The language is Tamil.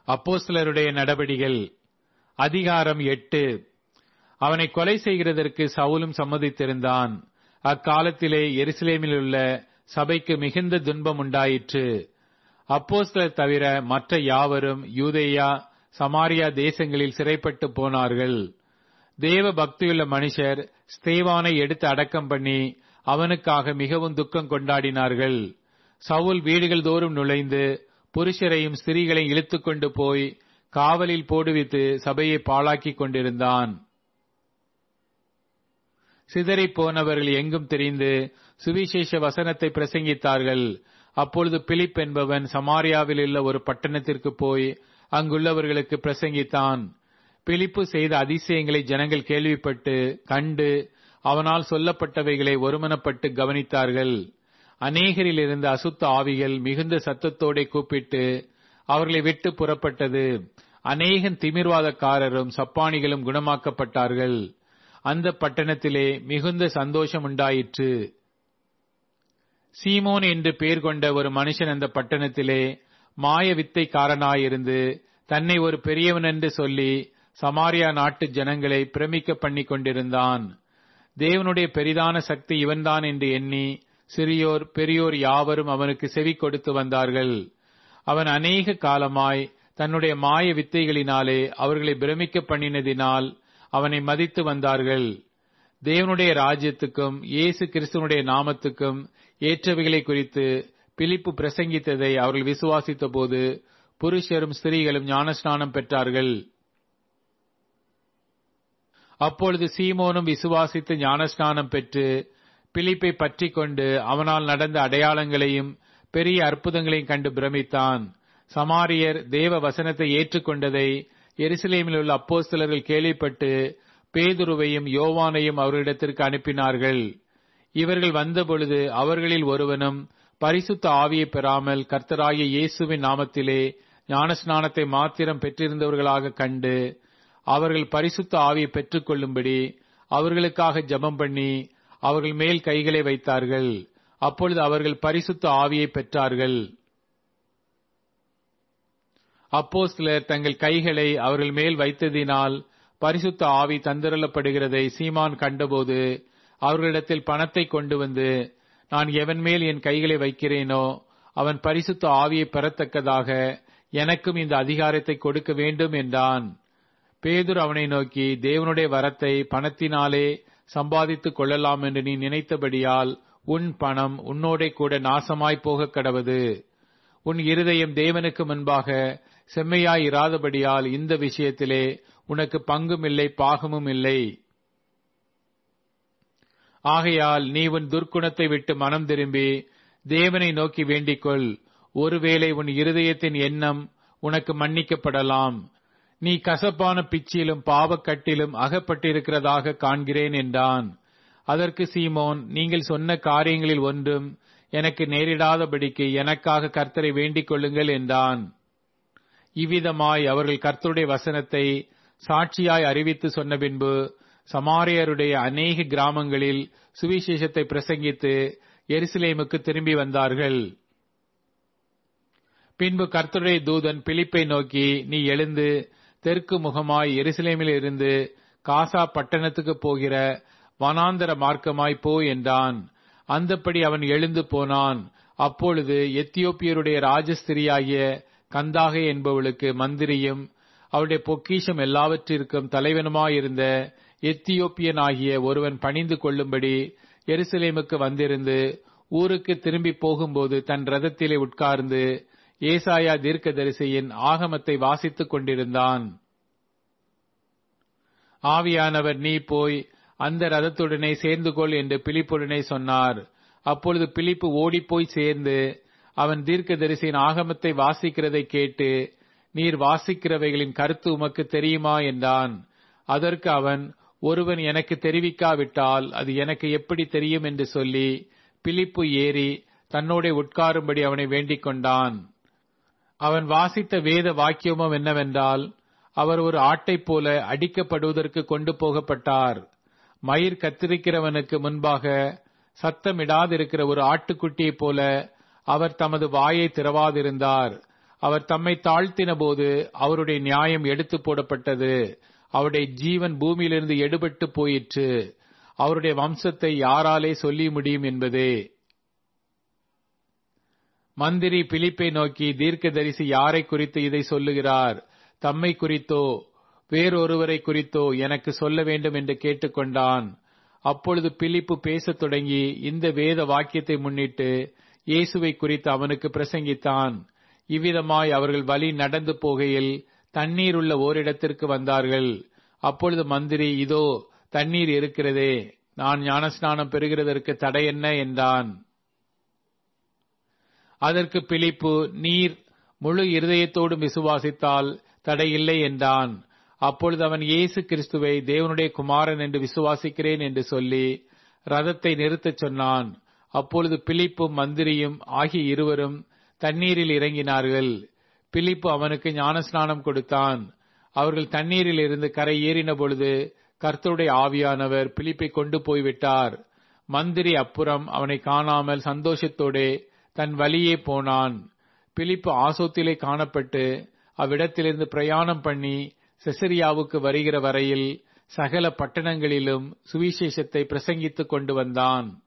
அப்போஸ்தலருடைய நடபடிகள் அதிகாரம் 8. அவனை கொலை செய்கிறதற்கு சவுலும் சம்மதித்திருந்தான். அக்காலத்திலே எருசலேமில் உள்ள சபைக்கு மிகுந்த துன்பம் உண்டாயிற்று. அப்போஸ்தலர் தவிர மற்ற யாவரும் யூதேயா சமாரியா தேசங்களில் சிறைப்பட்டு போனார்கள். தேவ பக்தியுள்ள மனுஷர் ஸ்தேவானை எடுத்து அடக்கம் பண்ணி அவனுக்காக மிகவும் துக்கம் கொண்டாடினார்கள். சவுல் வீடுகள் தோறும் நுழைந்து புருஷரையும் ஸ்திரீகளையும் இழுத்துக்கொண்டு போய் காவலில் போடுவித்து சபையை பாழாக்கிக் கொண்டிருந்தான். சிதறிப் போனவர்கள் எங்கும் தெரிந்து சுவிசேஷ வசனத்தை பிரசங்கித்தார்கள். அப்பொழுது பிலிப் என்பவன் சமாரியாவில் உள்ள ஒரு பட்டணத்திற்கு போய் அங்குள்ளவர்களுக்கு பிரசங்கித்தான். பிலிப்பு செய்த அதிசயங்களை ஜனங்கள் கேள்விப்பட்டு கண்டு அவனால் சொல்லப்பட்டவைகளை ஒருமனப்பட்டு கவனித்தார்கள். அநேகரில் இருந்த அசுத்த ஆவிகள் மிகுந்த சத்தத்தோടെ கூப்பிட்டு அவர்களை விட்டு புறப்பட்டது. அநேகன் திமிர்வாதக்காரரும் சப்பானிகளும் குணமாக்கப்பட்டார்கள். அந்த பட்டணத்திலே மிகுந்த சந்தோஷம் உண்டாயிற்று. சீமோன் என்று பெயர் கொண்ட ஒரு மனுஷன் அந்த பட்டணத்திலே மாய வித்தைக்காரனாயிருந்து தன்னை ஒரு பெரியவன் என்று சொல்லி சமாரியா நாட்டு ஜனங்களை பிரமிக்க பண்ணி கொண்டிருந்தான். தேவனுடைய பெரிதான சக்தி இவன்தான் என்று எண்ணி சிறியோர் பெரியோர் யாவரும் அவனுக்கு செவி கொடுத்து வந்தார்கள். அவன் அநேக காலமாய் தன்னுடைய மாய வித்தைகளினாலே அவர்களை பிரமிக்க பண்ணினதினால் அவனை மதித்து வந்தார்கள். தேவனுடைய ராஜ்யத்துக்கும் இயேசு கிறிஸ்துவனுடைய நாமத்துக்கும் ஏற்றவைகளை குறித்து பிலிப்பு பிரசங்கித்ததை அவர்கள் விசுவாசித்த போது புருஷரும் ஸ்திரீகளும் ஞானஸ்நானம் பெற்றார்கள். அப்பொழுது சீமோனும் விசுவாசித்து ஞானஸ்நானம் பெற்று பிலிப்பை பற்றி கொண்டு அவனால் நடந்த அடையாளங்களையும் பெரிய அற்புதங்களையும் கண்டு பிரமித்தான். சமாரியர் தேவ வசனத்தை ஏற்றுக்கொண்டதை எருசலேமில் உள்ள அப்போஸ்தலர்கள் கேள்விப்பட்டு பேதுருவையும் யோவானையும் அவர்களிடத்திற்கு அனுப்பினார்கள். இவர்கள் வந்தபொழுது அவர்களில் ஒருவனும் பரிசுத்த ஆவியை பெறாமல் கர்த்தராகிய இயேசுவின் நாமத்திலே ஞானஸ்நானத்தை மாத்திரம் பெற்றிருந்தவர்களாக கண்டு அவர்கள் பரிசுத்த ஆவியை பெற்றுக் கொள்ளும்படி அவர்களுக்காக ஜெபம் பண்ணி அவர்கள் மேல் கைகளை வைத்தார்கள். அப்பொழுது அவர்கள் பரிசுத்த ஆவியை பெற்றார்கள். அப்போஸ்தலர் தங்கள் கைகளை அவர்கள் மேல் வைத்ததினால் பரிசுத்த ஆவி தந்திரலப்படுகிறதை சீமான் கண்டபோது அவர்களிடத்தில் பணத்தை கொண்டு வந்து, நான் எவன் மேல் என் கைகளை வைக்கிறேனோ அவன் பரிசுத்த ஆவியை பெறத்தக்கதாக எனக்கும் இந்த அதிகாரத்தை கொடுக்க வேண்டும் என்றான். பேதுரு அவனை நோக்கி, தேவனுடைய வரத்தை பணத்தினாலே சம்பாதித்துக் கொள்ளலாம் என்று நீ நினைத்தபடியால் உன் பணம் உன்னோடே கூட நாசமாய் போக கடவது. உன் இருதயம் தேவனுக்கு முன்பாக செம்மையாய் இராதபடியால் இந்த விஷயத்திலே உனக்கு பங்கும் இல்லை பாகமும் இல்லை. ஆகையால் நீ உன் துர்க்குணத்தை விட்டு மனம் திரும்பி தேவனை நோக்கி வேண்டிக்கொள். ஒருவேளை உன் இருதயத்தின் எண்ணம் உனக்கு மன்னிக்கப்படலாம். நீ கசப்பான பிச்சிலும் பாவக்கட்டிலும் அகப்பட்டிருக்கிறதாக காண்கிறேன் என்றான். அதற்கு சீமோன், நீங்கள் சொன்ன காரியங்களில் ஒன்றும் எனக்கு நேரிடாதபடிக்கு எனக்காக கர்த்தரை வேண்டிக் கொள்ளுங்கள் என்றான். இவ்விதமாய் அவர்கள் கர்த்தருடைய வசனத்தை சாட்சியாய் அறிவித்து சொன்ன பின்பு சமாரியருடைய அநேக கிராமங்களில் சுவிசேஷத்தை பிரசங்கித்து எருசலேமுக்கு திரும்பி வந்தார்கள். பின்பு கர்த்தருடைய தூதன் பிலிப்பை நோக்கி, நீ எழுந்து தெற்கு முகமாய் எருசலேமில் இருந்து காசா பட்டணத்துக்கு போகிற வனாந்தர மார்க்கமாய் போ என்றான். அந்தப்படி அவன் எழுந்து போனான். அப்பொழுது எத்தியோப்பியருடைய ராஜஸ்திரியாகிய கந்தாகை என்பவளுக்கு மந்திரியும் அவருடைய பொக்கிஷம் எல்லாவற்றிற்கும் தலைவனுமாயிருந்த எத்தியோப்பியனாகிய ஒருவன் பணிந்து கொள்ளும்படி எருசலேமுக்கு வந்திருந்து ஊருக்கு திரும்பி போகும்போது தன் ரதத்திலே உட்கார்ந்து ஏசாயா தீர்க்கதரிசியின் ஆகமத்தை வாசித்துக் கொண்டிருந்தான். ஆவியானவர், நீ போய் அந்த ரதத்துடனே சேர்ந்து கொள் என்று பிலிப்புடனே சொன்னார். அப்பொழுது பிலிப்பு ஓடிப்போய் சேர்ந்து அவன் தீர்க்கதரிசியின் ஆகமத்தை வாசிக்கிறதை கேட்டு, நீர் வாசிக்கிறவைகளின் கருத்து உமக்கு தெரியுமா என்றான். அதற்கு அவன், ஒருவன் எனக்கு தெரிவிக்காவிட்டால் அது எனக்கு எப்படி தெரியும் என்று சொல்லி பிலிப்பு ஏறி தன்னோட உட்காரும்படி அவனை வேண்டிக் கொண்டான். அவன் வாசித்த வேத வாக்கியமும் என்னவென்றால், அவர் ஒரு ஆட்டைப் போல அடிக்கப்படுவதற்கு கொண்டு போகப்பட்டார். மயிர் கத்திரிக்கிறவனுக்கு முன்பாக சத்தமிடாதிருக்கிற ஒரு ஆட்டுக்குட்டியைப் போல அவர் தமது வாயை திறவாதிருந்தார். அவர் தம்மை தாழ்த்தின போது அவருடைய நியாயம் எடுத்து போடப்பட்டது. அவருடைய ஜீவன் பூமியிலிருந்து எடுபட்டு போயிற்று. அவருடைய வம்சத்தை யாராலே சொல்லி முடியும் என்பதே. மந்திரி பிலிப்பை நோக்கி, தீர்க்கதரிசி யாரை குறித்து இதை சொல்லுகிறார்? தம்மை குறித்தோ வேறொருவரை குறித்தோ எனக்கு சொல்ல வேண்டும் என்று கேட்டுக்கொண்டான். அப்பொழுது பிலிப்பு பேசத் தொடங்கி இந்த வேத வாக்கியத்தை முன்னிட்டு இயேசுவை குறித்து அவனுக்கு பிரசங்கித்தான். இவ்விதமாய் அவர்கள் வழி நடந்து போகையில் தண்ணீர் உள்ள ஓரிடத்திற்கு வந்தார்கள். அப்பொழுது மந்திரி, இதோ தண்ணீர் இருக்கிறதே, நான் ஞானஸ்நானம் பெறுகிறதற்கு தடை என்ன என்றான். அதற்கு பிலிப்பு, நீர் முழு இருதயத்தோடும் விசுவாசித்தால் தடையில்லை என்றான். அப்பொழுது அவன் இயேசு கிறிஸ்துவை தேவனுடைய குமாரன் என்று விசுவாசிக்கிறேன் என்று சொல்லி ரதத்தை நிறுத்தச் சொன்னான். அப்பொழுது பிலிப்பும் மந்திரியும் ஆகிய இருவரும் தண்ணீரில் இறங்கினார்கள். பிலிப்பு அவனுக்கு ஞானஸ்நானம் கொடுத்தான். அவர்கள் தண்ணீரில் இருந்து கரை ஏறின பொழுது கர்த்தருடைய ஆவியானவர் பிலிப்பை கொண்டு போய்விட்டார். மந்திரி அப்புறம் அவனை காணாமல் சந்தோஷத்தோடே தன் வழியே போனான். பிலிப்பு ஆசோத்திலே காணப்பட்டு அவ்விடத்திலிருந்து பிரயாணம் பண்ணி செசரியாவுக்கு வருகிற வரையில் சகல பட்டணங்களிலும் சுவிசேஷத்தை பிரசங்கித்துக் கொண்டு வந்தான்.